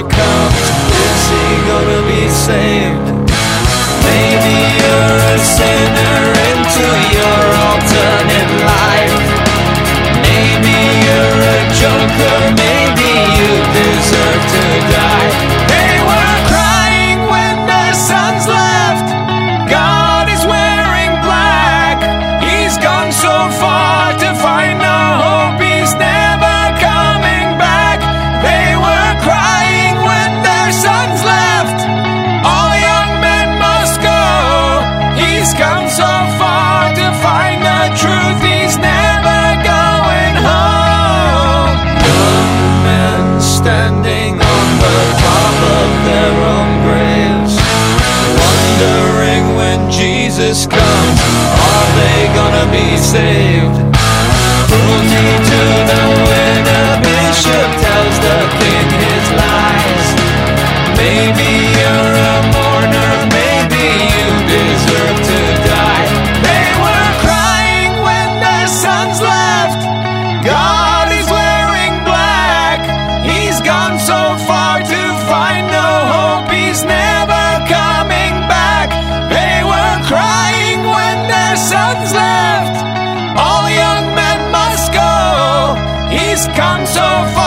comes, is he gonna be saved? Maybe you're a sinner into your alternate life. Maybe you're a joker, maybe you deserve to die. They were crying when their sons left. God is wearing black. He's gone so far to find no hope. He's never coming back. They were crying when their sons left. All young men must go. He's come so far to find the truth. He's never going home. Young men standing on the top of their own graves, wondering when Jesus comes, are they gonna be saved? Cruelty to the winner, bishop tells the king his lies. Maybe you're a mourner, maybe you deserve to die. They were crying when their sons left. God is wearing black. He's gone so far to find no hope. He's never coming back. They were crying when their sons left. All young men must go. He's come so far